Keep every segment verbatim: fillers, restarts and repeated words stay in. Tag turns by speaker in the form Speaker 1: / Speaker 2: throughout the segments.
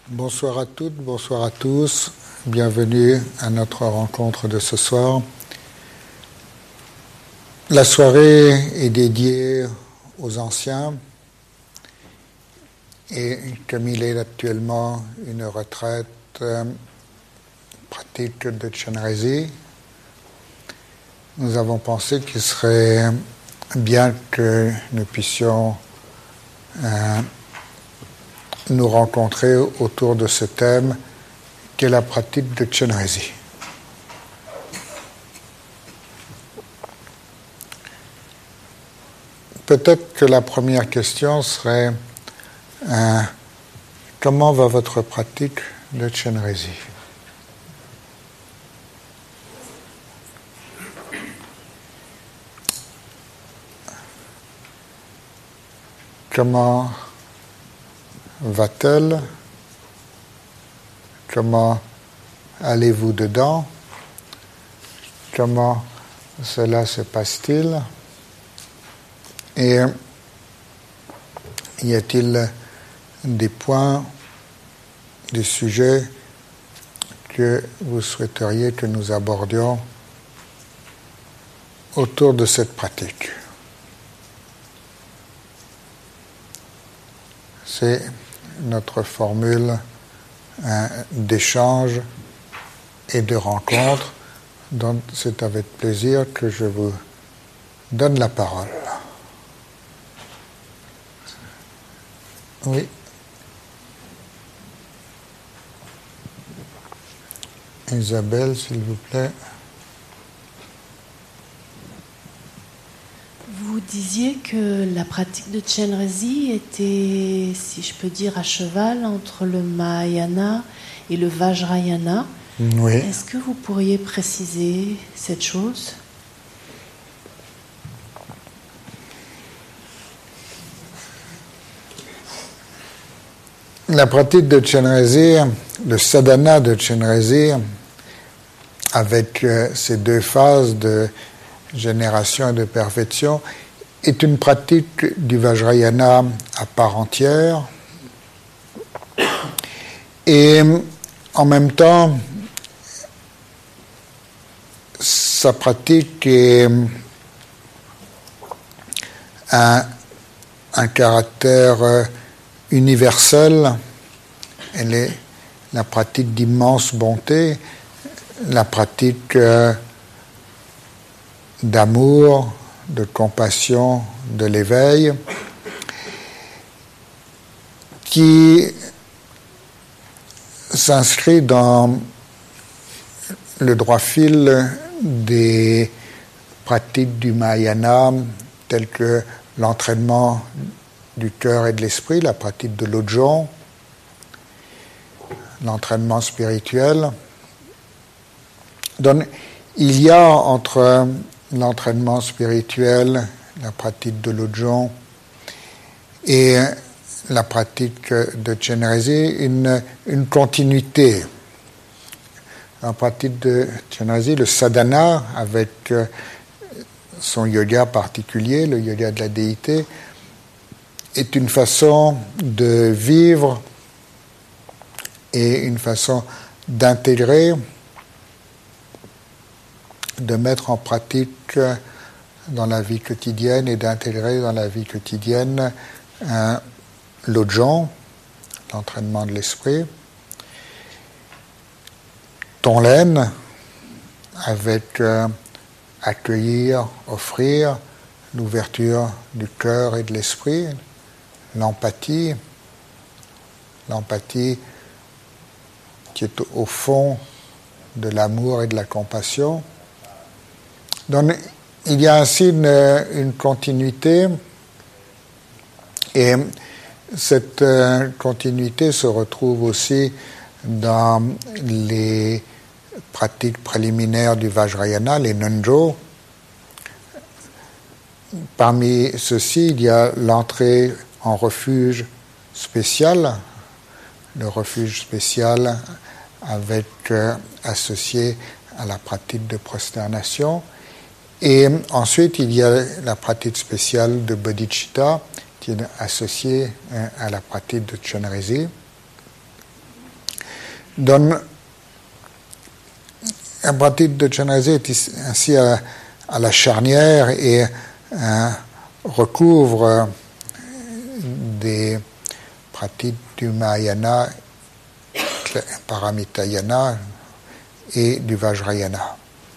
Speaker 1: Bonsoir à toutes, bonsoir à tous. Bienvenue à notre rencontre de ce soir. La soirée est dédiée aux anciens et comme il est actuellement une retraite euh, pratique de Chenrezig, nous avons pensé qu'il serait bien que nous puissions euh, nous rencontrer autour de ce thème qu'est la pratique de Chenrezig. Peut-être que la première question serait euh, comment va votre pratique de Chenrezig? Comment va-t-elle? Comment allez-vous dedans? Comment cela se passe-t-il? Et y a-t-il des points, des sujets que vous souhaiteriez que nous abordions autour de cette pratique? C'est notre formule hein, d'échange et de rencontre. Donc c'est avec plaisir que je vous donne la parole. Oui. Isabelle, s'il vous plaît.
Speaker 2: Vous disiez que la pratique de Chenrezig était, si je peux dire, à cheval entre le Mahayana et le Vajrayana.
Speaker 1: Oui.
Speaker 2: Est-ce que vous pourriez préciser cette chose?
Speaker 1: La pratique de Chenrezig, le sadhana de Chenrezig, avec euh, ces deux phases de génération et de perfection, est une pratique du Vajrayana à part entière. Et en même temps, sa pratique est un, un caractère universel. Elle est la pratique d'immense bonté, la pratique euh, d'amour, de compassion, de l'éveil, qui s'inscrit dans le droit fil des pratiques du Mahayana, telles que l'entraînement du cœur et de l'esprit, la pratique de l'Ojong, l'entraînement spirituel. Donc, il y a entre l'entraînement spirituel, la pratique de l'Ojong et la pratique de Chenrezig une, une continuité. La pratique de Chenrezig, le sadhana, avec son yoga particulier, le yoga de la déité, est une façon de vivre et une façon d'intégrer, de mettre en pratique dans la vie quotidienne et d'intégrer dans la vie quotidienne euh, l'Ojong, l'entraînement de l'esprit, Tonglen, avec euh, accueillir, offrir, l'ouverture du cœur et de l'esprit, l'empathie, l'empathie qui est au fond de l'amour et de la compassion. Donc, il y a ainsi une, une continuité, et cette euh, continuité se retrouve aussi dans les pratiques préliminaires du Vajrayana, les Nunjo. Parmi ceux-ci, il y a l'entrée en refuge spécial, le refuge spécial avec euh, associé à la pratique de prosternation. Et ensuite, il y a la pratique spéciale de bodhicitta qui est associée euh, à la pratique de Chenrezig. donne la pratique de Chenrezig est ainsi à, à la charnière et euh, recouvre des pratiques du Mahayana, Paramitayana et du Vajrayana.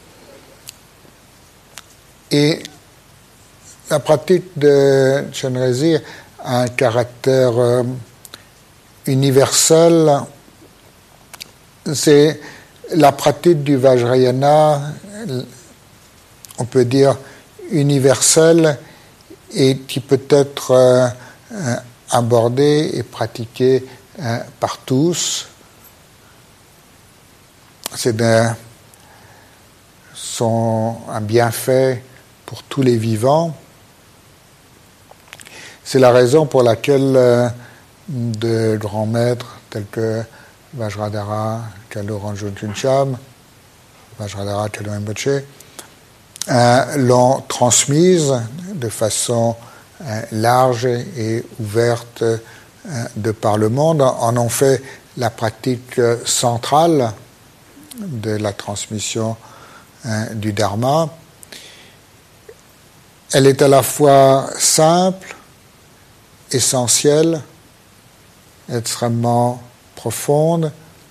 Speaker 1: Et la pratique de Chenrezig a un caractère euh, universel. C'est la pratique du Vajrayana, on peut dire universelle, et qui peut être euh, euh, abordée et pratiquée euh, par tous. C'est un, son, un bienfait pour tous les vivants. C'est la raison pour laquelle euh, de grands maîtres tels que Vajradhara, Kalu Rangjung Chuncham, Vajradhara Kalu Rinpoche, euh, l'ont transmise de façon euh, large et ouverte euh, de par le monde, en ont fait la pratique centrale de la transmission euh, du Dharma. Elle est à la fois simple, essentielle, extrêmement profonde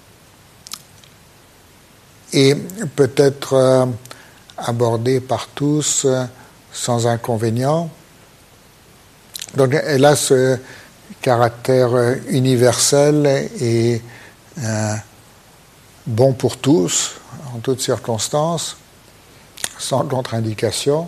Speaker 1: et peut être euh, abordée par tous euh, sans inconvénient. Donc elle a ce caractère universel et euh, bon pour tous, en toutes circonstances, sans contre-indication.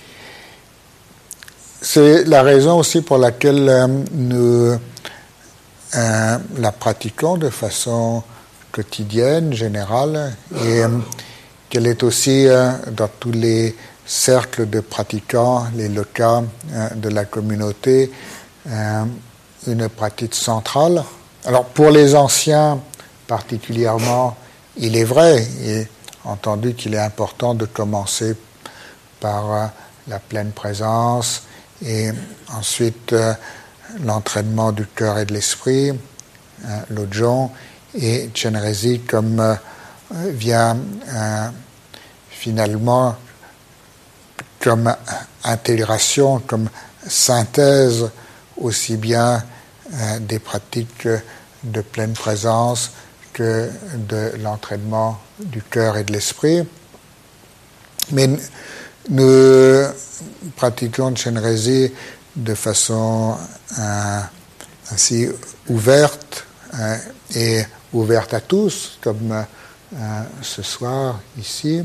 Speaker 1: C'est la raison aussi pour laquelle euh, nous euh, la pratiquons de façon quotidienne, générale, et euh, qu'elle est aussi euh, dans tous les cercles de pratiquants, les lokas euh, de la communauté, euh, une pratique centrale. Alors pour les anciens particulièrement, il est vrai, et entendu qu'il est important de commencer par euh, la pleine présence, et ensuite euh, l'entraînement du cœur et de l'esprit, euh, Lojong, et Chenrezig comme euh, vient euh, finalement comme intégration, comme synthèse aussi bien euh, des pratiques de pleine présence que de l'entraînement du cœur et de l'esprit. Mais nous pratiquons Chenrezig de façon euh, ainsi ouverte euh, et ouverte à tous, comme euh, ce soir ici.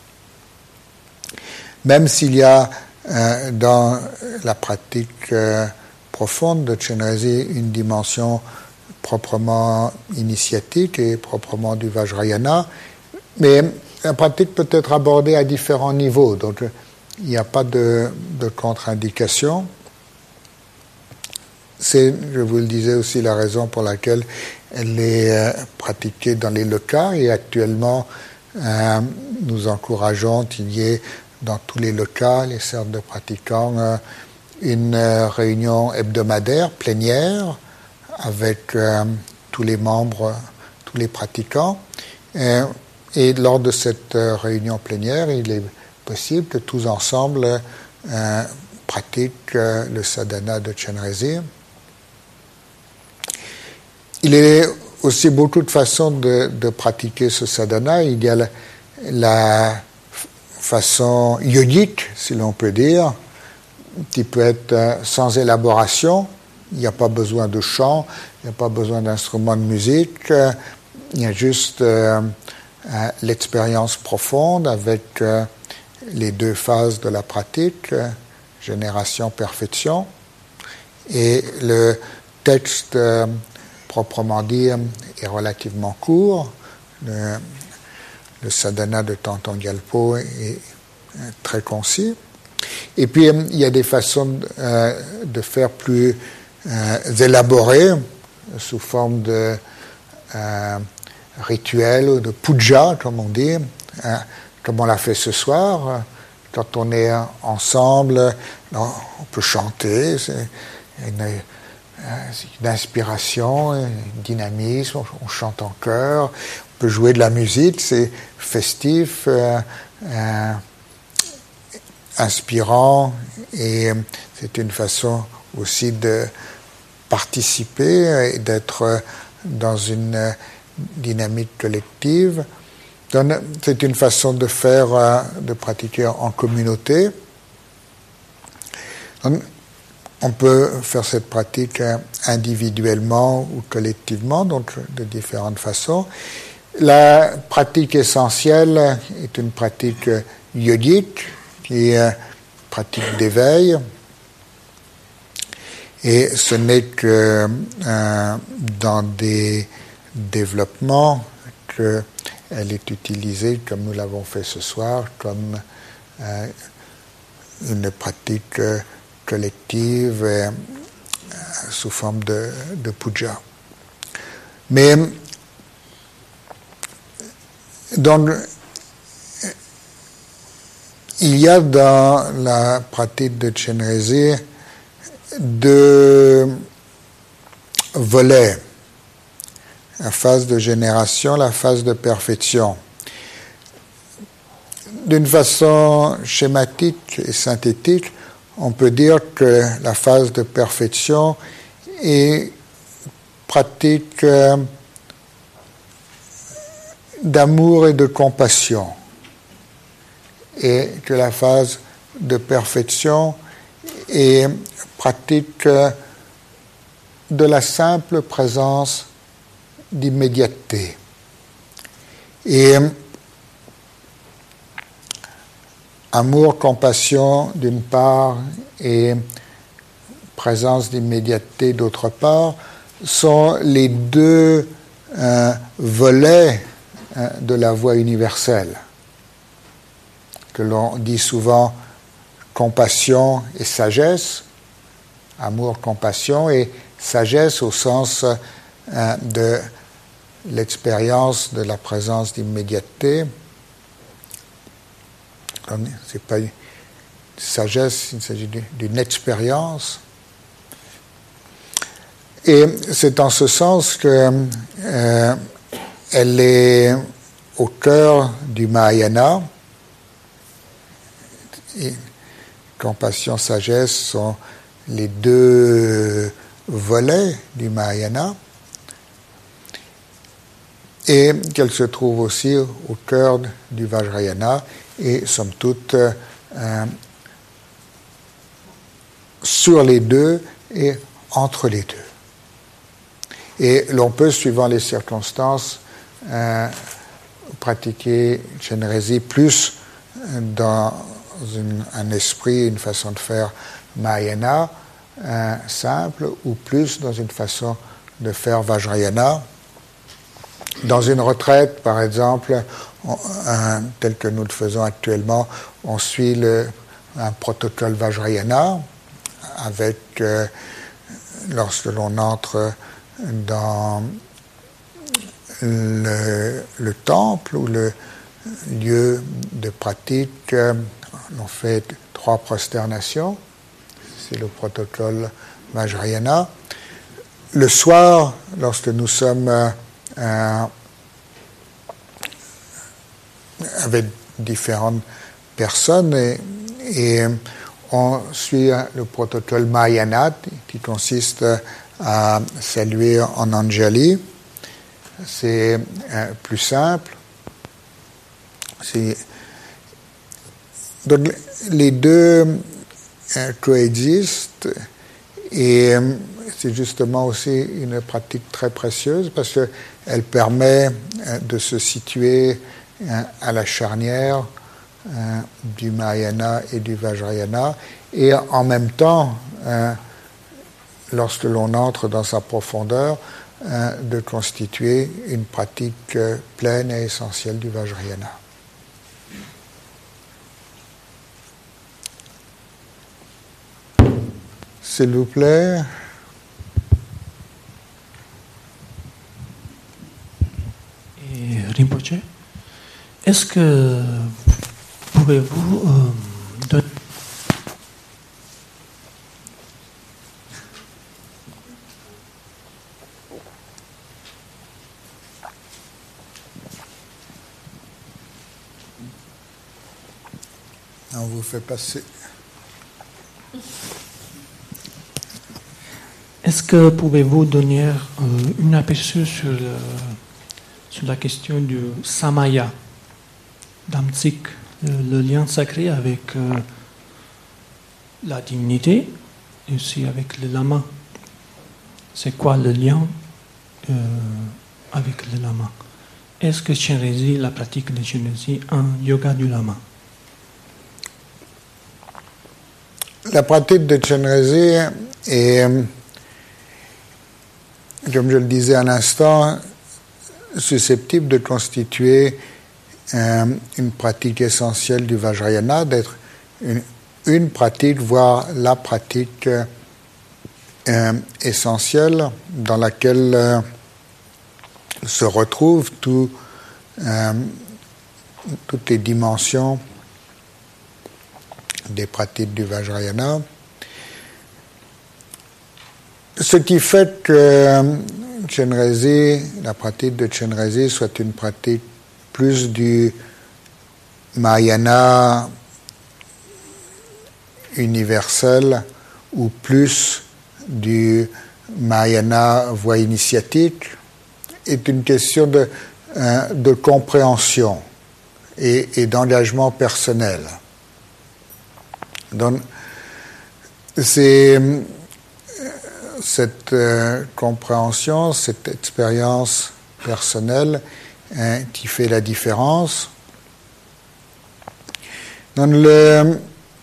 Speaker 1: Même s'il y a euh, dans la pratique euh, profonde de Chenrezig une dimension proprement initiatique et proprement du Vajrayana, mais la pratique peut être abordée à différents niveaux, donc il n'y a pas de, de contre-indication. C'est, je vous le disais aussi, la raison pour laquelle elle est euh, pratiquée dans les lokas, et actuellement euh, nous encourageons qu'il y ait dans tous les lokas, les cercles de pratiquants, euh, une euh, réunion hebdomadaire, plénière, avec euh, tous les membres, tous les pratiquants. Euh, et lors de cette euh, réunion plénière, il est possible que tous ensemble euh, pratiquent euh, le sadhana de Chenrezig. Il y a aussi beaucoup de façons de, de pratiquer ce sadhana. Il y a la, la façon yogique, si l'on peut dire, qui peut être euh, sans élaboration. Il n'y a pas besoin de chant, il n'y a pas besoin d'instruments de musique. Euh, il y a juste euh, euh, l'expérience profonde avec euh, les deux phases de la pratique, euh, génération, perfection. Et le texte, euh, proprement dit, est relativement court. Le, le sadhana de Tanton Gyalpo est, est très concis. Et puis, il y a des façons euh, de faire plus euh, élaborées, sous forme de euh, rituel ou de puja, comme on dit, hein, comme on l'a fait ce soir. Quand on est ensemble, on peut chanter, c'est une d'inspiration, dynamisme, on chante en chœur, on peut jouer de la musique, c'est festif, euh, euh, inspirant, et c'est une façon aussi de participer et d'être dans une dynamique collective. Donc, c'est une façon de faire, de pratiquer en communauté. Donc, on peut faire cette pratique individuellement ou collectivement, donc de différentes façons. La pratique essentielle est une pratique yogique, qui est une pratique d'éveil. Et ce n'est que euh, dans des développements qu'elle est utilisée, comme nous l'avons fait ce soir, comme euh, une pratique euh, collective euh, sous forme de, de puja. Mais donc, il y a dans la pratique de Chenrezig deux volets, la phase de génération, la phase de perfection. D'une façon schématique et synthétique, on peut dire que la phase de perfection est pratique d'amour et de compassion, et que la phase de perfection est pratique de la simple présence d'immédiateté. Et amour, compassion d'une part et présence d'immédiateté d'autre part sont les deux euh, volets euh, de la voie universelle, que l'on dit souvent compassion et sagesse, amour, compassion, et sagesse au sens euh, de l'expérience de la présence d'immédiateté. C'est pas une sagesse, il s'agit d'une expérience. Et c'est en ce sens que euh, elle est au cœur du Mahayana. Et compassion, sagesse sont les deux volets du Mahayana, et qu'elle se trouve aussi au cœur du Vajrayana, et somme toute euh, sur les deux et entre les deux. Et l'on peut, suivant les circonstances, euh, pratiquer Chenrezig plus dans une, un esprit, une façon de faire Mahayana euh, simple, ou plus dans une façon de faire Vajrayana. Dans une retraite, par exemple, on, un, tel que nous le faisons actuellement, on suit le, un protocole Vajrayana avec, euh, lorsque l'on entre dans le, le temple ou le lieu de pratique, euh, on fait trois prosternations, c'est le protocole Vajrayana. Le soir, lorsque nous sommes euh, Euh, avec différentes personnes, et, et on suit le protocole Mahayana qui consiste à saluer en Anjali. C'est euh, plus simple. C'est, donc les deux euh, coexistent, et c'est justement aussi une pratique très précieuse parce qu'elle permet de se situer à la charnière du Mahayana et du Vajrayana, et en même temps, lorsque l'on entre dans sa profondeur, de constituer une pratique pleine et essentielle du Vajrayana. S'il vous plaît.
Speaker 3: Rinpoche, est-ce que pouvez-vous euh, donner
Speaker 1: On vous fait passer.
Speaker 3: Est-ce que pouvez-vous donner euh, une aperçu sur, le, sur la question du samaya, d'Amtsik, le, le lien sacré avec euh, la divinité et aussi avec le lama? C'est quoi le lien euh, avec le lama? Est-ce que Chenrezig, la pratique de Chenrezig, un yoga du lama?
Speaker 1: La pratique de Chenrezig est, comme je le disais à l'instant, susceptible de constituer euh, une pratique essentielle du Vajrayana, d'être une, une pratique, voire la pratique euh, essentielle dans laquelle euh, se retrouvent tout, euh, toutes les dimensions des pratiques du Vajrayana. Ce qui fait que Chenrezig, la pratique de Chenrezig soit une pratique plus du Mahayana universel ou plus du Mahayana voie initiatique est une question de, euh, de compréhension et, et d'engagement personnel. Donc, c'est cette euh, compréhension, cette expérience personnelle hein, qui fait la différence. Donc, le,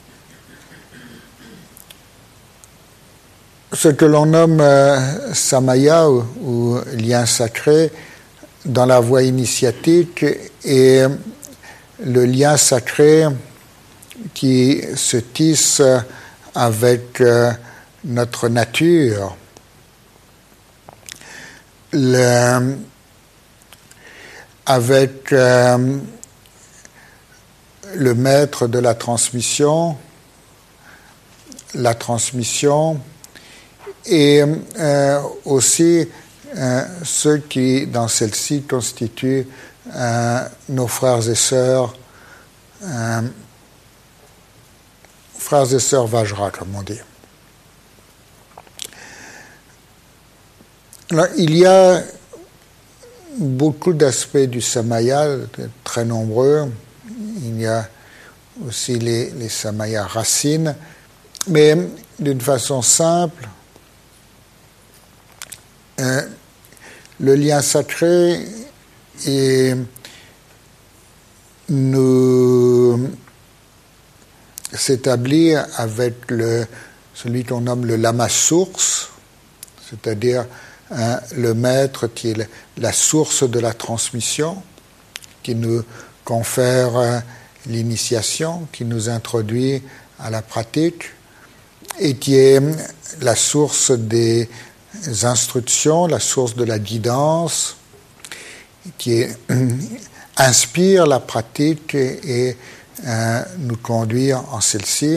Speaker 1: ce que l'on nomme euh, samaya ou, ou lien sacré dans la voie initiatique est le lien sacré qui se tisse avec euh, notre nature. Le, avec euh, le maître de la transmission, la transmission, et euh, aussi euh, ceux qui, dans celle-ci, constituent euh, nos frères et sœurs, euh, frères et sœurs Vajra, comme on dit. Alors, il y a beaucoup d'aspects du samaya, très nombreux. Il y a aussi les, les samayas racines, mais d'une façon simple, euh, le lien sacré est, nous s'établit avec le, celui qu'on nomme le lama source, c'est-à-dire hein, le maître qui est le, la source de la transmission, qui nous confère euh, l'initiation, qui nous introduit à la pratique, et qui est la source des instructions, la source de la guidance, qui est, inspire la pratique et, et euh, nous conduire en celle-ci,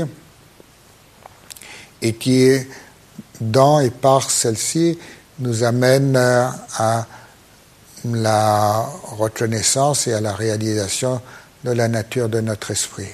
Speaker 1: et qui, dans et par celle-ci, nous amène euh, à la reconnaissance et à la réalisation de la nature de notre esprit.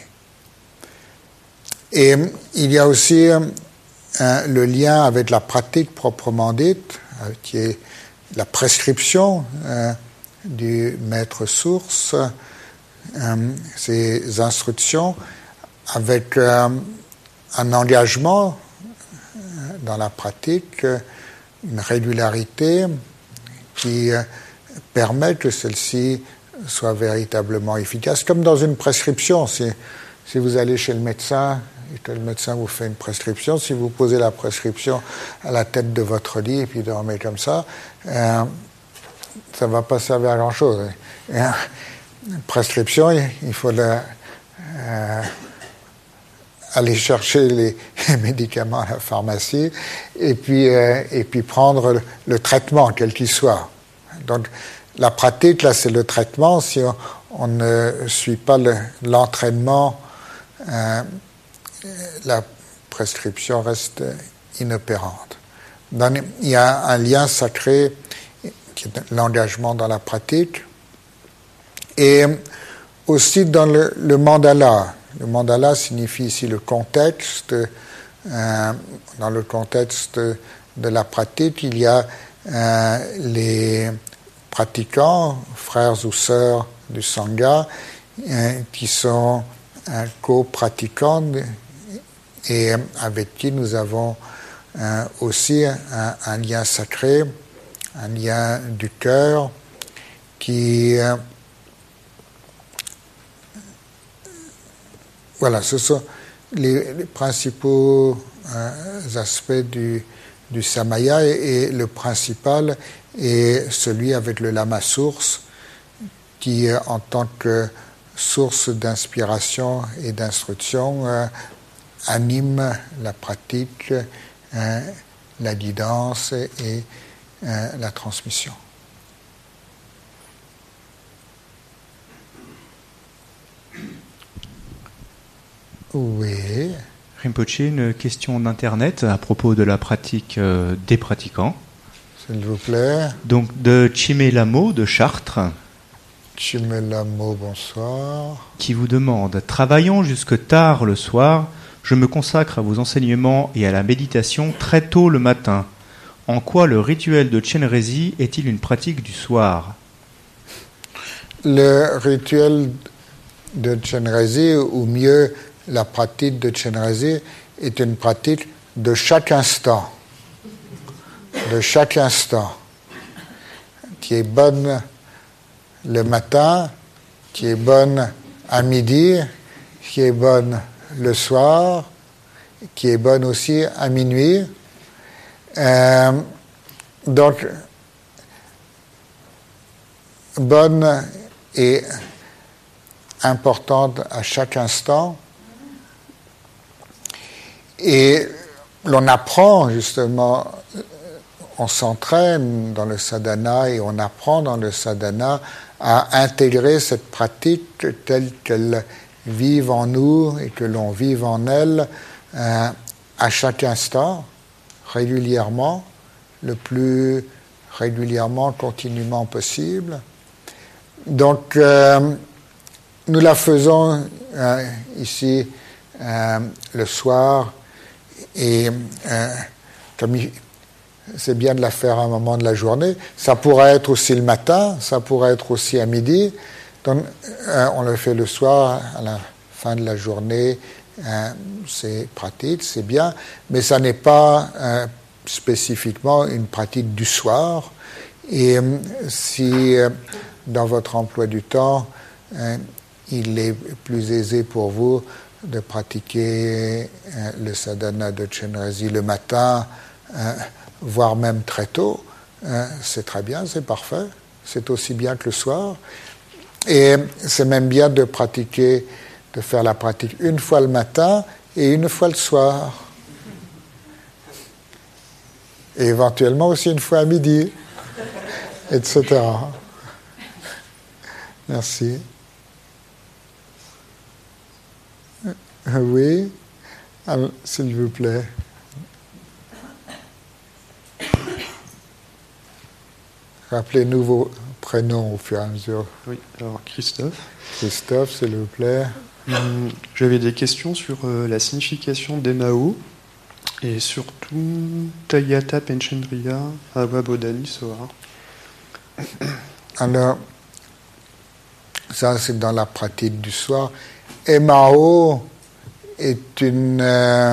Speaker 1: Et il y a aussi euh, le lien avec la pratique proprement dite, euh, qui est la prescription euh, du maître source, euh, ses instructions, avec euh, un engagement dans la pratique, une régularité qui euh, permet que celle-ci soit véritablement efficace, comme dans une prescription. Si, si vous allez chez le médecin et que le médecin vous fait une prescription, si vous posez la prescription à la tête de votre lit et puis dormez comme ça, euh, ça ne va pas servir à grand-chose. Et, euh, une prescription, il faut la, euh, aller chercher les médicaments à la pharmacie et puis, euh, et puis prendre le, le traitement, quel qu'il soit. Donc, la pratique, là, c'est le traitement. Si on, on ne suit pas le, l'entraînement, euh, la prescription reste inopérante. Donc, il y a un lien sacré qui est l'engagement dans la pratique et aussi dans le, le mandala. Le mandala signifie ici le contexte. Euh, dans le contexte de la pratique, il y a euh, les pratiquants, frères ou sœurs du Sangha, euh, qui sont euh, co-pratiquants et avec qui nous avons euh, aussi un, un lien sacré, un lien du cœur qui... Euh, voilà, ce sont les, les principaux euh, aspects du, du Samaya et, et le principal est celui avec le lama source qui, euh, en tant que source d'inspiration et d'instruction, euh, anime la pratique, euh, la guidance et, et euh, la transmission. Oui.
Speaker 4: Rinpoche, une question d'Internet à propos de la pratique euh, des pratiquants.
Speaker 1: S'il vous plaît.
Speaker 4: Donc, de Chimélamo de Chartres.
Speaker 1: Chimélamo, bonsoir.
Speaker 4: Qui vous demande: travaillant jusque tard le soir, je me consacre à vos enseignements et à la méditation très tôt le matin. En quoi le rituel de Chenrezig est-il une pratique du soir?
Speaker 1: Le rituel de Chenrezig, ou mieux, la pratique de Chenrezig, est une pratique de chaque instant. De chaque instant. Qui est bonne le matin, qui est bonne à midi, qui est bonne le soir, qui est bonne aussi à minuit. Euh, donc, bonne et importante à chaque instant. Et l'on apprend justement, on s'entraîne dans le sadhana et on apprend dans le sadhana à intégrer cette pratique telle qu'elle vive en nous et que l'on vive en elle euh, à chaque instant, régulièrement, le plus régulièrement, continuellement possible. Donc, euh, nous la faisons euh, ici euh, le soir et euh, comme il, c'est bien de la faire à un moment de la journée. Ça pourrait être aussi le matin, ça pourrait être aussi à midi. Donc, euh, on le fait le soir, à la fin de la journée. Euh, c'est pratique, c'est bien, mais ça n'est pas euh, spécifiquement une pratique du soir. Et euh, si euh, dans votre emploi du temps, euh, il est plus aisé pour vous de pratiquer euh, le sadhana de Chenrezig le matin, euh, voire même très tôt, euh, c'est très bien, c'est parfait, c'est aussi bien que le soir. Et c'est même bien de pratiquer, de faire la pratique une fois le matin et une fois le soir. Et éventuellement aussi une fois à midi, et cetera. Merci. Oui, alors, s'il vous plaît. Rappelez-nous vos prénoms au fur et à mesure.
Speaker 5: Oui, alors Christophe.
Speaker 1: Christophe, s'il vous plaît.
Speaker 5: Hum, J'avais des questions sur euh, la signification des Mao et surtout Tayata Penchendriya Avabodhani Soha.
Speaker 1: Alors, ça c'est dans la pratique du soir. Et Mao est une euh,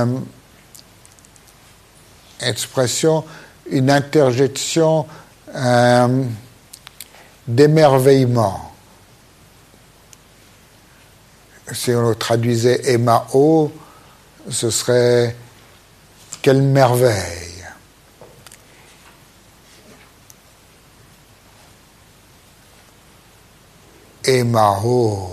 Speaker 1: expression, une interjection euh, d'émerveillement. Si on le traduisait Emao, ce serait quelle merveille. Emao,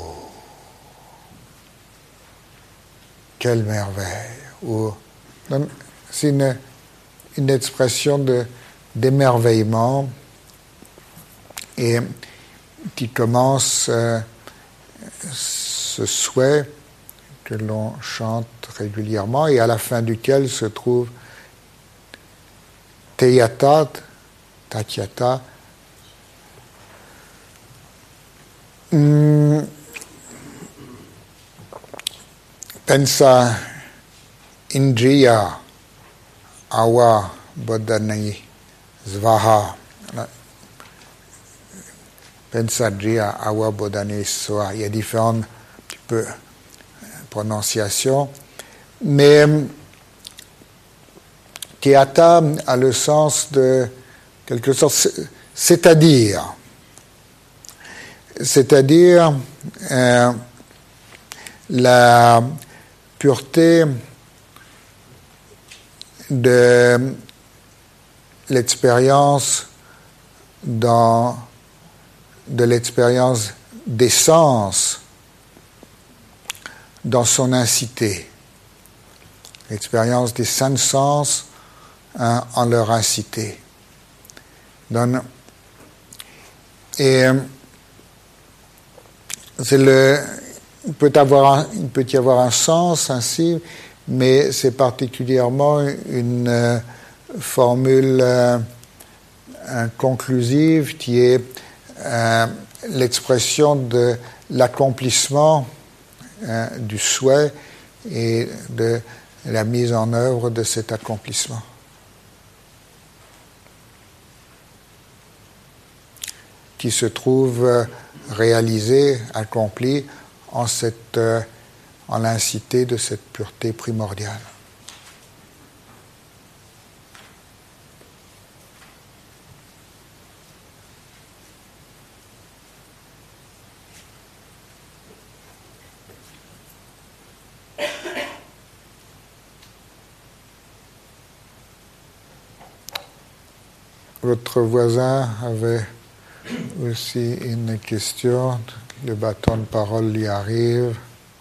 Speaker 1: quelle merveille. Ou, c'est une, une expression de, d'émerveillement et qui commence euh, ce souhait que l'on chante régulièrement et à la fin duquel se trouve Teyata, Tatyata. Hum, pensa indriya awa bodhani svaha. Pensa indriya awa bodhani svaha. Il y a différentes un petit peu, prononciations, mais Kiyata a le sens de quelque sorte, c'est-à-dire, c'est-à-dire euh, la pureté de l'expérience dans de l'expérience des sens dans son incité, l'expérience des cinq sens hein, en leur incité. Dans, et c'est le, il peut avoir, un, il peut y avoir un sens ainsi, mais c'est particulièrement une euh, formule euh, conclusive qui est euh, l'expression de l'accomplissement euh, du souhait et de la mise en œuvre de cet accomplissement. Qui se trouve euh, réalisé, accompli en, cette, euh, en l'incité de cette pureté primordiale. Votre voisin avait aussi une question. Le bâton de parole lui arrive.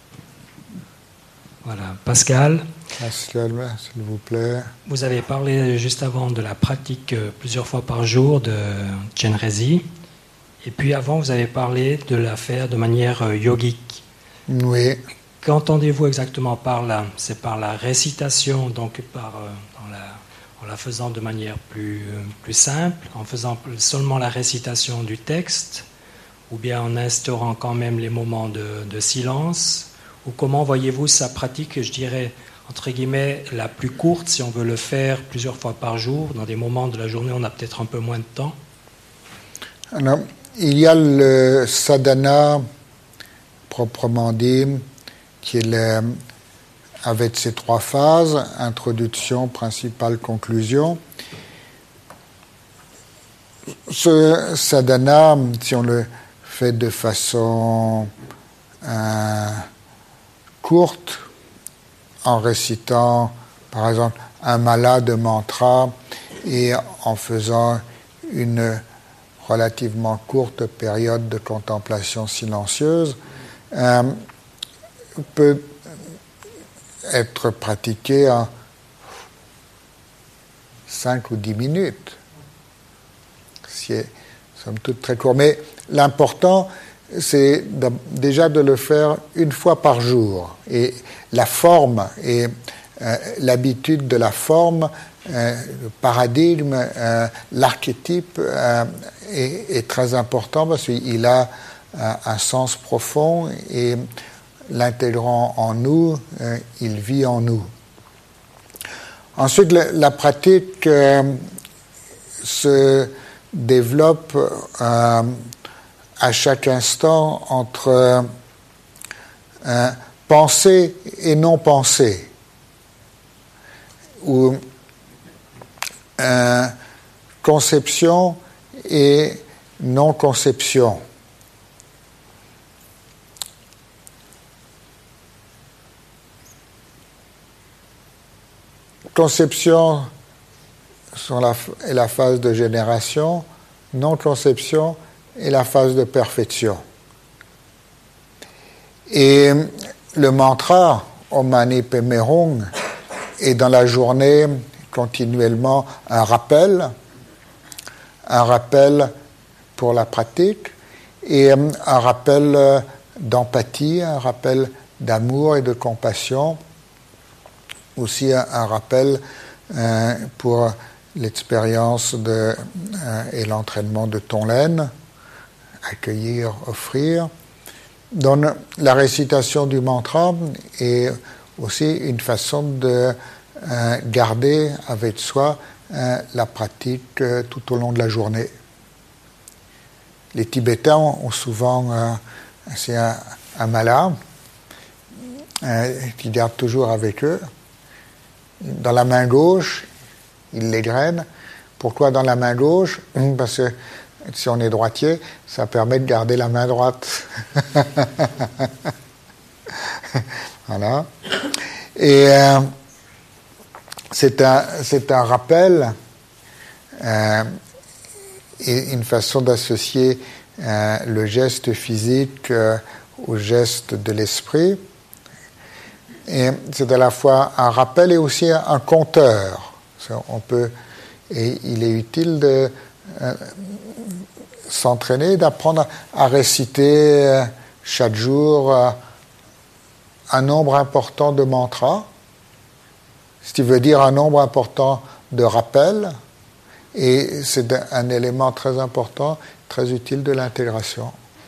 Speaker 6: Voilà, Pascal.
Speaker 1: Pascal, s'il vous plaît.
Speaker 6: Vous avez parlé juste avant de la pratique plusieurs fois par jour de Chenrezig. Et puis avant, vous avez parlé de la faire de manière yogique.
Speaker 1: Oui.
Speaker 6: Qu'entendez-vous exactement par là? C'est par la récitation, donc par, dans la, en la faisant de manière plus, plus simple, en faisant seulement la récitation du texte, ou bien en instaurant quand même les moments de, de silence, ou comment voyez-vous sa pratique, je dirais, entre guillemets, la plus courte, si on veut le faire plusieurs fois par jour, dans des moments de la journée où on a peut-être un peu moins de temps?
Speaker 1: Alors, il y a le sadhana, proprement dit, qui est le, avec ses trois phases, introduction, principale, conclusion. Ce sadhana, si on le fait de façon euh, courte, en récitant, par exemple, un mala de mantra et en faisant une relativement courte période de contemplation silencieuse, euh, peut être pratiqué en cinq ou dix minutes. C'est somme toute très court. Mais l'important, c'est de, déjà de le faire une fois par jour. Et la forme et euh, l'habitude de la forme, euh, le paradigme, euh, l'archétype euh, est, est très important parce qu'il a euh, un sens profond et l'intégrant en nous, euh, il vit en nous. Ensuite, la, la pratique euh, se développe euh, à chaque instant entre euh, pensée et non-pensée, ou euh, conception et non-conception. Conception sont la, est la phase de génération, non-conception est la phase de perfection. Et le mantra Om Mani Padme Hum est dans la journée continuellement un rappel, un rappel pour la pratique et un rappel d'empathie, un rappel d'amour et de compassion. Aussi un, un rappel euh, pour l'expérience de, euh, et l'entraînement de Tonglen, accueillir, offrir, Donc, la récitation du mantra est aussi une façon de euh, garder avec soi euh, la pratique euh, tout au long de la journée. Les Tibétains ont souvent euh, c'est un, un mala euh, qu'ils gardent toujours avec eux. Dans la main gauche, ils les grainent. Pourquoi dans la main gauche? Parce que si on est droitier, ça permet de garder la main droite. Voilà. Et euh, c'est un, c'est un rappel euh, et une façon d'associer euh, le geste physique euh, au geste de l'esprit. Et c'est à la fois un rappel et aussi un compteur. On peut, et il est utile de euh, s'entraîner, d'apprendre à réciter euh, chaque jour euh, un nombre important de mantras, ce qui veut dire un nombre important de rappels, et c'est un élément très important, très utile de l'intégration.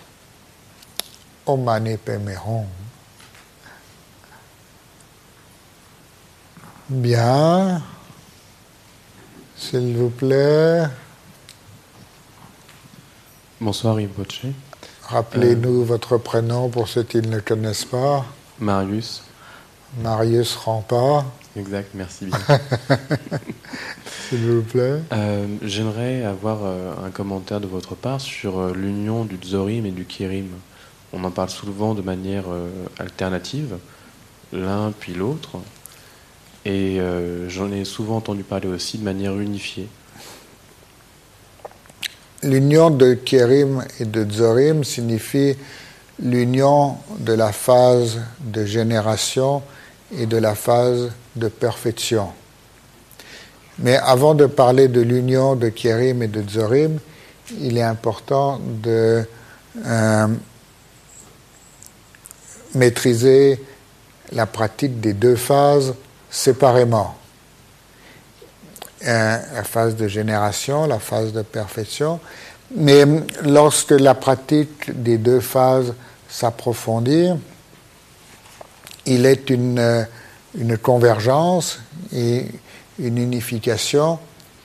Speaker 1: Om Mani Padme Hum. Bien. S'il vous plaît.
Speaker 7: Bonsoir Yves Bocce.
Speaker 1: Rappelez-nous
Speaker 7: euh,
Speaker 1: votre prénom pour ceux qui ne le connaissent pas.
Speaker 7: Marius.
Speaker 1: Marius Rampa.
Speaker 7: Exact, merci bien.
Speaker 1: S'il vous plaît.
Speaker 7: Euh, j'aimerais avoir euh, un commentaire de votre part sur euh, l'union du Dzorim et du Kirim. On en parle souvent de manière euh, alternative, l'un puis l'autre. Et euh, j'en ai souvent entendu parler aussi de manière unifiée.
Speaker 1: L'union de Kérim et de Dzorim signifie l'union de la phase de génération et de la phase de perfection. Mais avant de parler de l'union de Kérim et de Dzorim, il est important de euh, maîtriser la pratique des deux phases séparément. Euh, la phase de génération, la phase de perfection. Mais lorsque la pratique des deux phases s'approfondit, il est une, une convergence et une unification.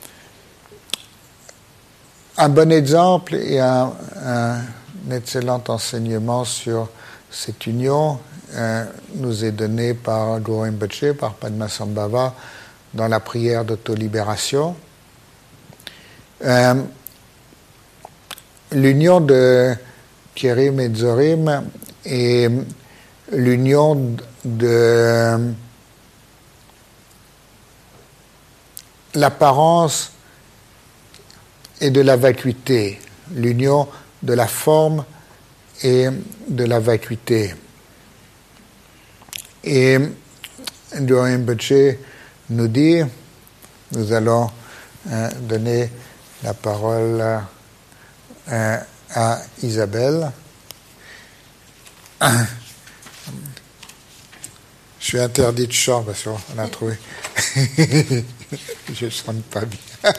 Speaker 1: Un bon exemple et un, un excellent enseignement sur cette union euh, nous est donné par Guru Rinpoche, par Padmasambhava, dans la prière d'autolibération. Euh, l'union de Kérim et Dzorim est l'union de l'apparence et de la vacuité, l'union de la forme et de la vacuité. Et Guru Rinpoche nous dit, nous allons euh, donner la parole euh, à Isabelle. Je suis interdit de chant parce qu'on a trouvé. Je ne chante pas bien.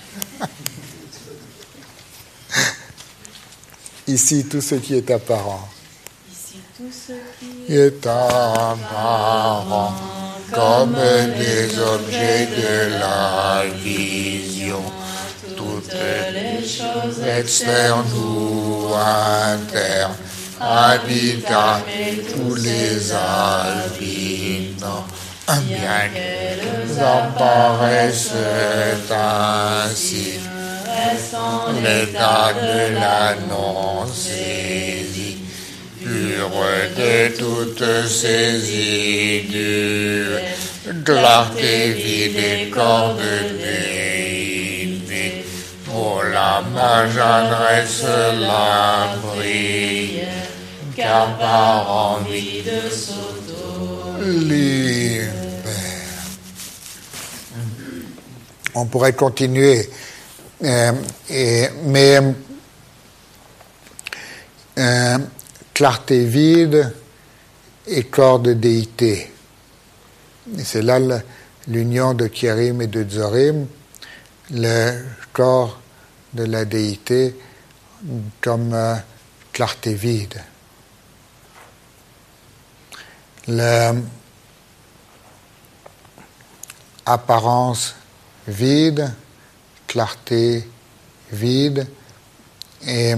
Speaker 1: Ici, tout ce qui est apparent.
Speaker 2: Ici, tout ce qui
Speaker 1: est apparent. Comme des objets de la vision, toutes les choses externes ou internes, habitat tous les habitants, bien qu'elles apparaissent ainsi, restant l'état de la non-saisie, pure de toutes ces idées, clarté vide et corps de déité. Pour la main j'adresse la prière, car par envie de s'auto-libérer. On pourrait continuer, euh, et, mais euh, clarté vide et corps de déité. Et c'est là l'union de Kérim et de Dzorim, le corps de la déité comme euh, clarté vide. l'apparence vide, clarté vide, et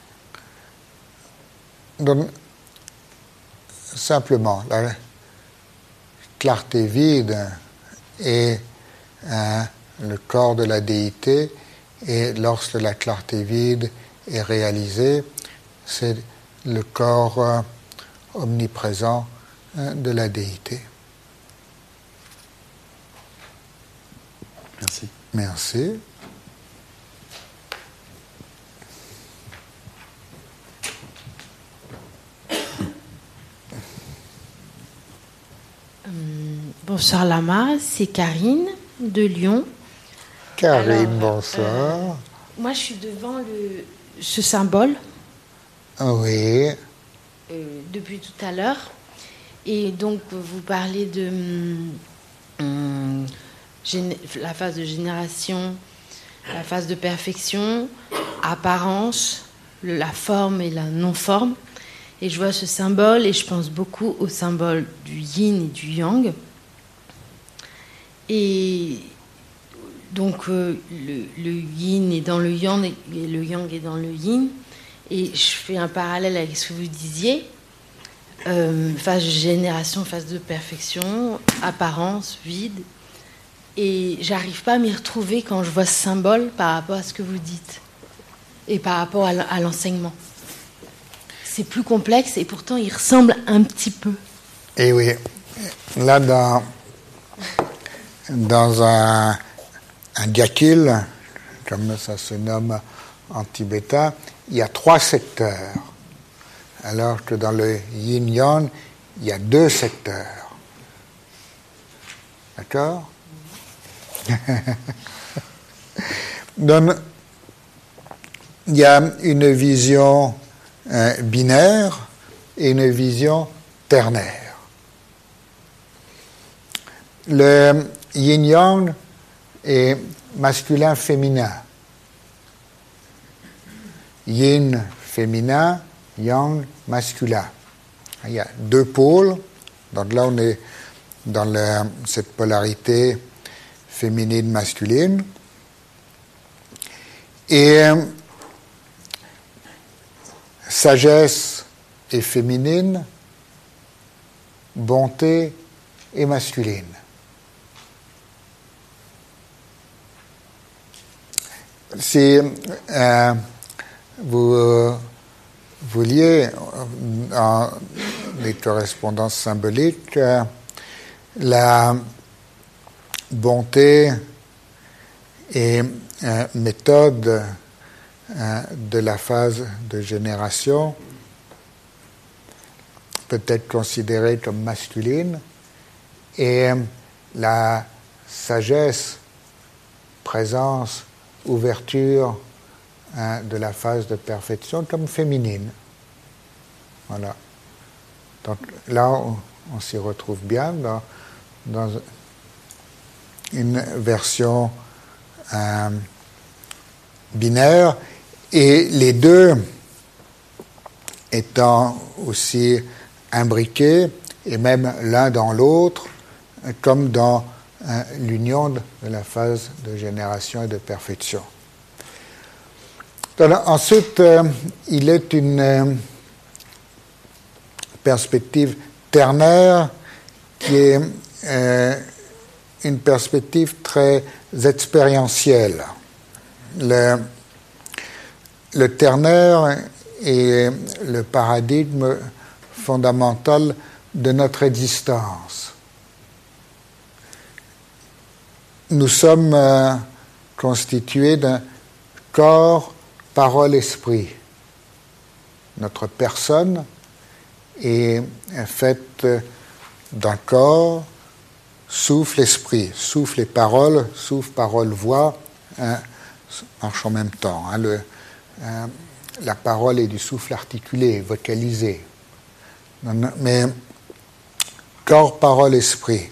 Speaker 1: donc, simplement, la clarté vide est euh, le corps de la déité, et lorsque la clarté vide est réalisée, c'est le corps euh, omniprésent euh, de la déité.
Speaker 7: Merci.
Speaker 1: Merci.
Speaker 8: Bonsoir Lama, c'est Karine de Lyon.
Speaker 1: Karine,
Speaker 8: Alors,
Speaker 1: bonsoir.
Speaker 8: Euh, moi, je suis devant le, ce symbole.
Speaker 1: Oui.
Speaker 8: Euh, depuis tout à l'heure. Et donc, vous parlez de hum, gén- la phase de génération, la phase de perfection, apparence, le- la forme et la non-forme. Et je vois ce symbole et je pense beaucoup au symbole du yin et du yang. Et donc, euh, le, le yin est dans le yang et le yang est dans le yin. Et je fais un parallèle avec ce que vous disiez. Euh, phase de génération, phase de perfection, apparence, vide. Et j'arrive pas à m'y retrouver quand je vois ce symbole par rapport à ce que vous dites. Et par rapport à, à l'enseignement. C'est plus complexe et pourtant il ressemble un petit peu.
Speaker 1: Et oui, là dans, dans un, un gyakil, comme ça se nomme en tibétain, il y a trois secteurs, alors que dans le yin-yang, il y a deux secteurs. D'accord? Donc, il y a une vision euh, binaire et une vision ternaire. Le yin-yang est masculin-féminin. Yin féminin, yang masculin. Il y a deux pôles. Donc là, on est dans le, cette polarité féminine-masculine. Et euh, sagesse est féminine, bonté est masculine. Si euh, vous euh, vouliez, dans les correspondances symboliques, euh, la bonté et euh, méthode euh, de la phase de génération peut être considérée comme masculine, et la sagesse, présence, ouverture hein, de la phase de perfection comme féminine. Voilà. Donc là, on, on s'y retrouve bien dans, dans une version euh, binaire, et les deux étant aussi imbriqués, et même l'un dans l'autre, comme dans euh, l'union de la phase de génération et de perfection. Donc, ensuite, euh, il est une euh, perspective ternaire qui est euh, une perspective très expérientielle. Le, le ternaire est le paradigme fondamental de notre existence. Nous sommes euh, constitués d'un corps, parole, esprit. Notre personne est faite d'un corps, souffle, esprit. Souffle et parole, souffle, parole, voix, hein, marchent en même temps. Hein, le, hein, la parole est du souffle articulé, vocalisé. Mais corps, parole, esprit.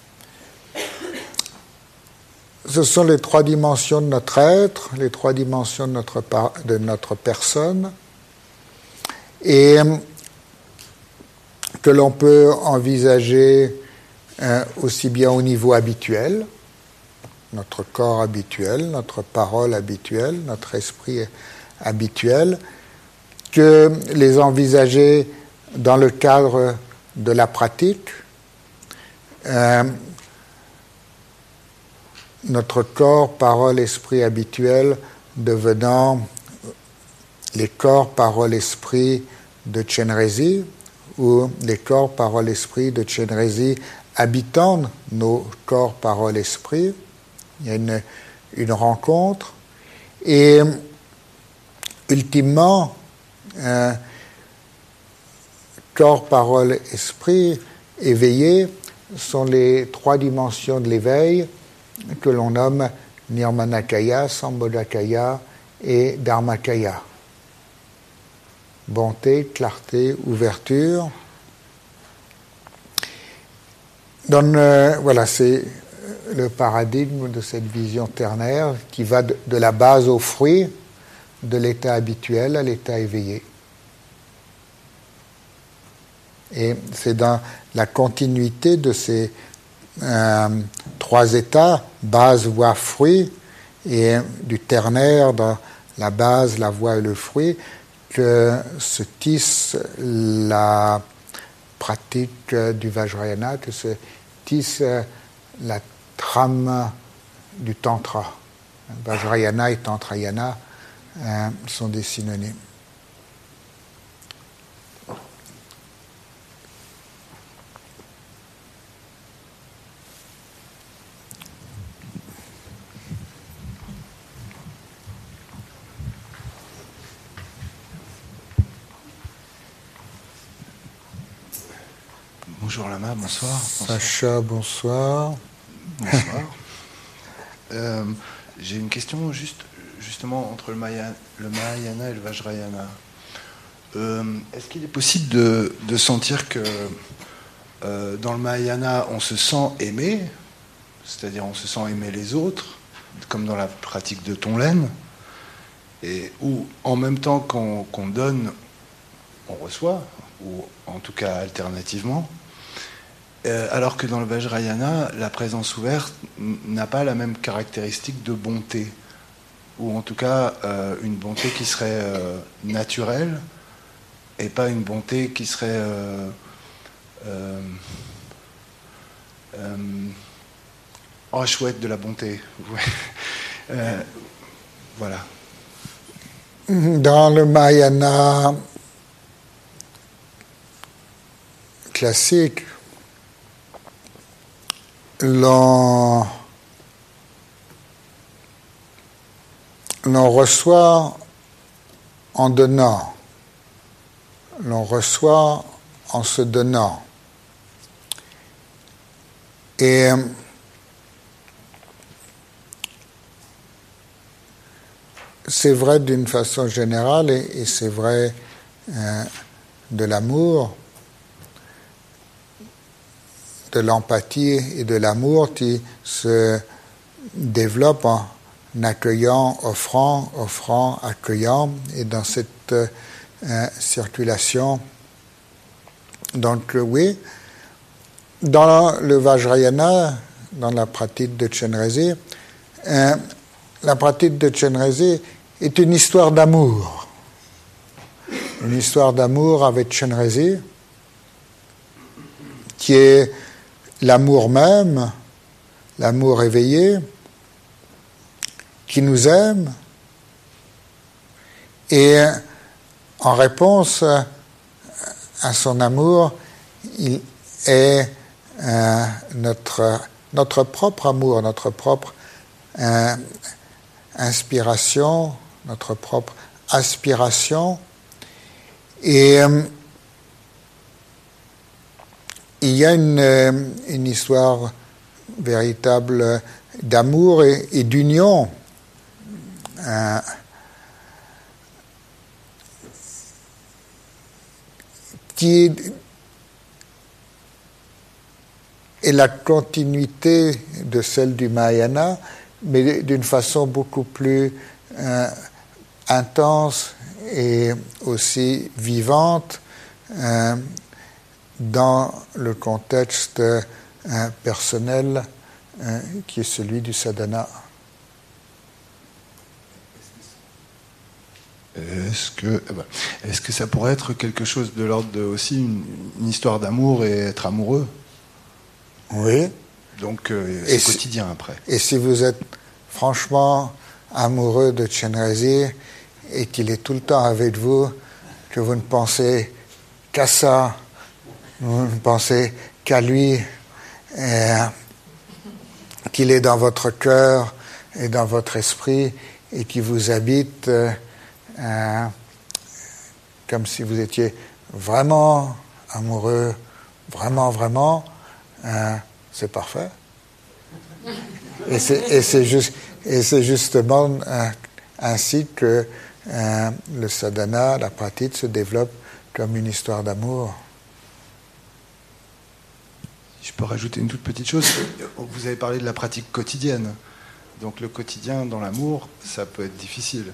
Speaker 1: Ce sont les trois dimensions de notre être, les trois dimensions de notre, de notre personne. Et que l'on peut envisager euh, aussi bien au niveau habituel, notre corps habituel, notre parole habituelle, notre esprit habituel, que les envisager dans le cadre de la pratique, euh, notre corps, parole, esprit habituel devenant les corps, parole, esprit de Chenrezig, ou les corps, parole, esprit de Chenrezig habitant nos corps, parole, esprit. Il y a une, une rencontre. Et ultimement, euh, corps, parole, esprit éveillé sont les trois dimensions de l'éveil que l'on nomme Nirmanakaya, Sambodhakaya et Dharmakaya. Bonté, clarté, ouverture. Dans, euh, voilà, c'est le paradigme de cette vision ternaire qui va de, de la base au fruit, de l'état habituel à l'état éveillé. Et c'est dans la continuité de ces euh, trois états, base, voie, fruit, et du ternaire dans la base, la voie et le fruit, que se tisse la pratique du Vajrayana, que se tisse la trame du Tantra. Vajrayana et Tantrayana euh, sont des synonymes.
Speaker 9: Bonjour Lama, bonsoir. bonsoir.
Speaker 1: Sacha, bonsoir.
Speaker 9: Bonsoir. euh, j'ai une question juste, justement entre le, Maya, le Mahayana et le Vajrayana. Euh, est-ce qu'il est possible de, de sentir que euh, dans le Mahayana, on se sent aimé, c'est-à-dire on se sent aimer les autres, comme dans la pratique de Tonglen, et où en même temps qu'on, qu'on donne, on reçoit, ou en tout cas alternativement, euh, alors que dans le Vajrayana, la présence ouverte n'a pas la même caractéristique de bonté, ou en tout cas euh, une bonté qui serait euh, naturelle, et pas une bonté qui serait euh, euh, euh, oh chouette de la bonté. euh, voilà.
Speaker 1: Dans le Mahayana classique, l'on, l'on reçoit en donnant, l'on reçoit en se donnant. Et c'est vrai d'une façon générale, et, et c'est vrai euh, de l'amour, de l'empathie et de l'amour qui se développent en accueillant, offrant, offrant, accueillant, et dans cette euh, circulation. Donc euh, oui, dans le Vajrayana, dans la pratique de Chenrezig, euh, la pratique de Chenrezig est une histoire d'amour. Une histoire d'amour avec Chenrezig, qui est l'amour même, l'amour éveillé, qui nous aime, et en réponse à son amour, il est euh, notre, notre propre amour, notre propre euh, inspiration, notre propre aspiration. Et euh, il y a une, une histoire véritable d'amour et, et d'union. Euh, qui est la continuité de celle du Mahayana, mais d'une façon beaucoup plus euh, intense et aussi vivante, euh, dans le contexte euh, personnel euh, qui est celui du sadhana.
Speaker 9: Est-ce que, est-ce que ça pourrait être quelque chose de l'ordre de aussi une, une histoire d'amour et être amoureux?
Speaker 1: Oui.
Speaker 9: Donc euh,
Speaker 1: Et
Speaker 9: c'est
Speaker 1: si-
Speaker 9: quotidien après.
Speaker 1: Et si vous êtes franchement amoureux de Chenrezig et qu'il est tout le temps avec vous, que vous ne pensez qu'à ça, vous ne pensez qu'à lui, et qu'il est dans votre cœur et dans votre esprit et qui vous habite euh, euh, comme si vous étiez vraiment amoureux, vraiment, vraiment, euh, c'est parfait. Et c'est, et c'est, juste, et c'est justement euh, ainsi que euh, le sadhana, la pratique, se développe comme une histoire d'amour.
Speaker 9: Je peux rajouter une toute petite chose. Vous avez parlé de la pratique quotidienne. Donc le quotidien dans l'amour, ça peut être difficile.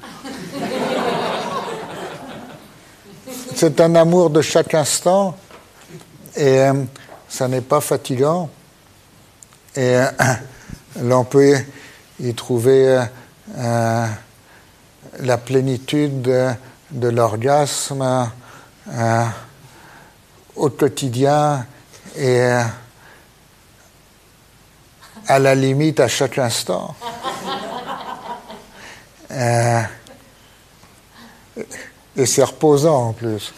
Speaker 1: C'est un amour de chaque instant et euh, ça n'est pas fatigant. Et euh, l'on peut y trouver euh, euh, la plénitude de, de l'orgasme euh, au quotidien et euh, à la limite à chaque instant. Euh, et c'est reposant en plus.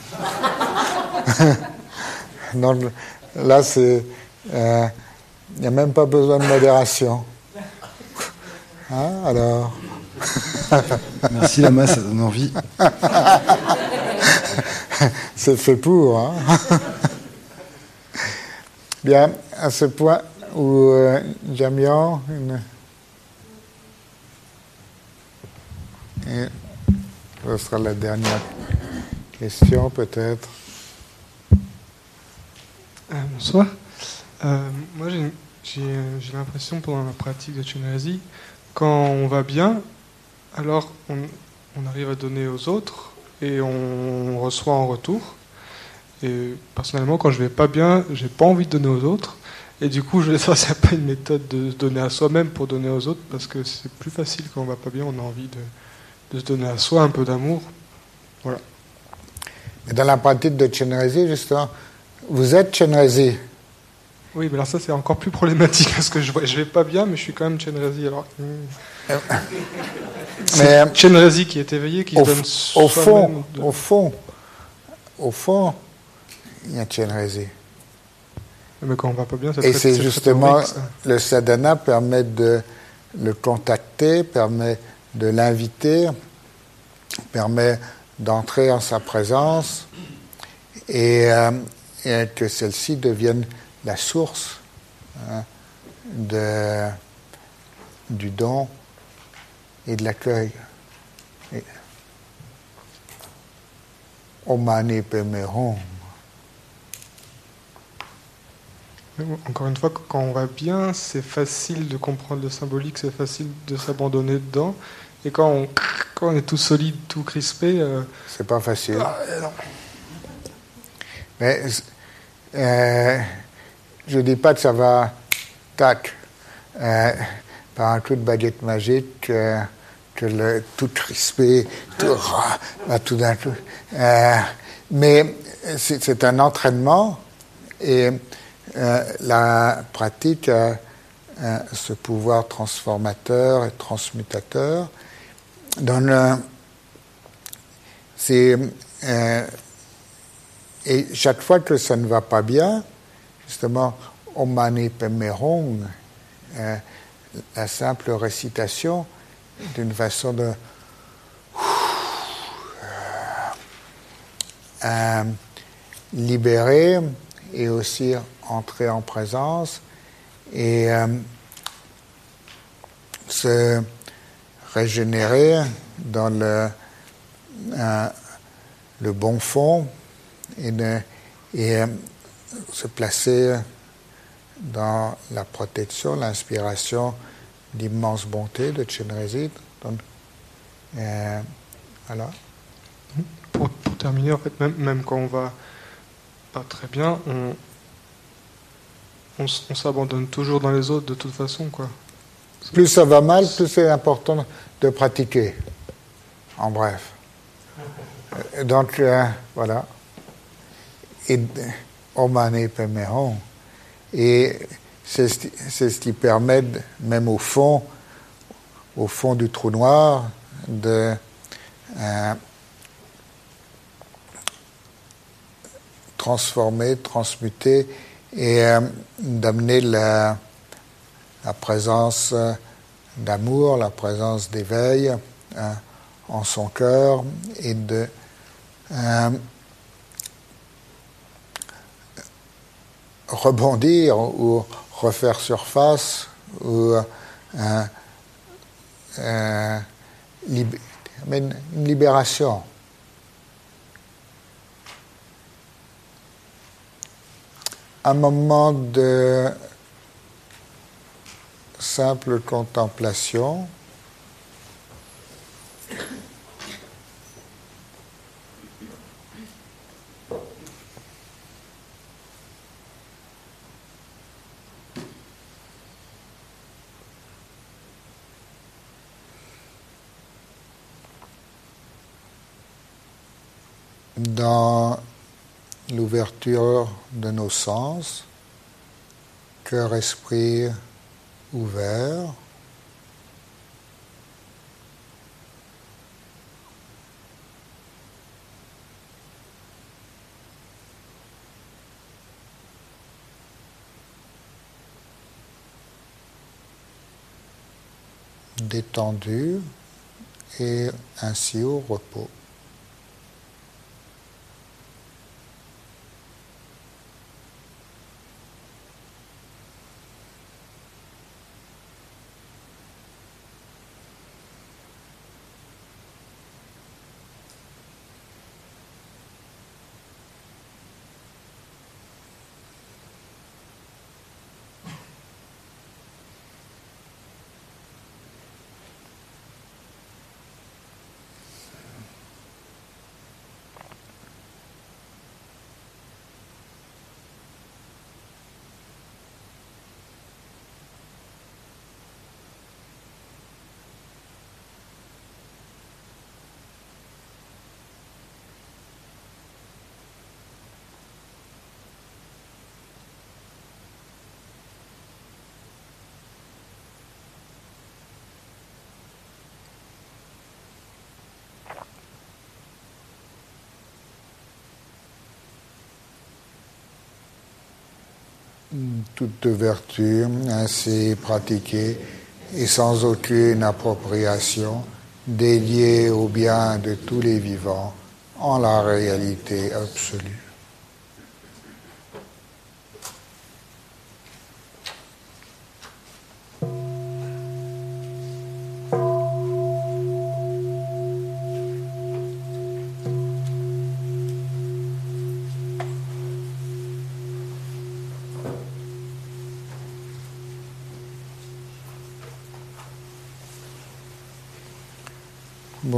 Speaker 1: Donc, là, c'est, euh, il n'y a même pas besoin de modération. Hein, alors.
Speaker 9: Merci Lama, ça donne envie.
Speaker 1: C'est fait pour. Hein. Bien, à ce point où euh, Jamian, une... Et ce sera la dernière question peut-être.
Speaker 10: Euh, bonsoir. Euh, moi, j'ai, j'ai, j'ai l'impression pendant la pratique de Chenrezig, quand on va bien, alors on, on arrive à donner aux autres et on reçoit en retour. Et personnellement, quand je vais pas bien, j'ai pas envie de donner aux autres. Et du coup, je vais savoir s'il n'y a pas une méthode de se donner à soi-même pour donner aux autres, parce que c'est plus facile quand on va pas bien, on a envie de, de se donner à soi un peu d'amour. Voilà.
Speaker 1: Et dans la pratique de Chenrezig, justement, vous êtes Chenrezig.
Speaker 10: Oui, mais alors ça, c'est encore plus problématique, parce que je ne vais pas bien, mais je suis quand même Chenrezig. Alors,
Speaker 1: Mais
Speaker 10: c'est Chenrezig qui est éveillé, qui
Speaker 1: au,
Speaker 10: se donne
Speaker 1: au
Speaker 10: soi-même
Speaker 1: fond,
Speaker 10: de-
Speaker 1: au fond, au fond, il y a Chenrezig.
Speaker 10: Mais quand on va pas bien, c'est
Speaker 1: Et
Speaker 10: très-
Speaker 1: c'est
Speaker 10: très
Speaker 1: justement,
Speaker 10: théorique, ça.
Speaker 1: le sadhana permet de le contacter, permet de l'inviter, permet d'entrer en sa présence et, euh, et que celle-ci devienne la source hein, de, du don et de l'accueil. Et- Omani Pemeron.
Speaker 10: Mais bon, encore une fois, quand on va bien, c'est facile de comprendre le symbolique, c'est facile de s'abandonner dedans. Et quand on, quand on est tout solide, tout crispé, euh,
Speaker 1: C'est pas facile.
Speaker 10: ah, non.
Speaker 1: Mais euh, je dis pas que ça va, tac, euh, par un coup de baguette magique, euh, que le tout crispé, tout ra- va tout d'un coup. Euh, mais c'est, c'est un entraînement et euh, la pratique a euh, ce pouvoir transformateur et transmutateur. Dans le, c'est euh, et chaque fois que ça ne va pas bien, justement, Omani Pemerong, euh, la simple récitation d'une façon de euh, libérer et aussi entrer en présence et euh, se régénérer dans le, euh, le bon fond et, de, et euh, se placer dans la protection, l'inspiration d'immense bonté de Chenrezig. Donc, euh, voilà.
Speaker 10: Pour, pour terminer, en fait, même, même quand on va pas très bien, on, on, s- on s'abandonne toujours dans les autres de toute façon, quoi.
Speaker 1: Plus ça va mal, plus c'est important de pratiquer. En bref. Euh, Donc, euh, voilà. Et Omane Pemeron. Et c'est ce, c'est ce qui permet, de- même au fond, au fond du trou noir, de euh, transformer, transmuter et euh, d'amener la, la présence euh, d'amour, la présence d'éveil euh, en son cœur et de euh, rebondir ou refaire surface ou euh, euh, lib- mais une une libération. Un moment de simple contemplation. Dans l'ouverture de nos sens, cœur-esprit ouvert, détendu et ainsi au repos. Toute vertu ainsi pratiquée et sans aucune appropriation, déliée au bien de tous les vivants en la réalité absolue.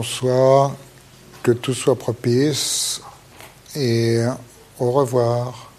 Speaker 1: Bonsoir, que tout soit propice et au revoir.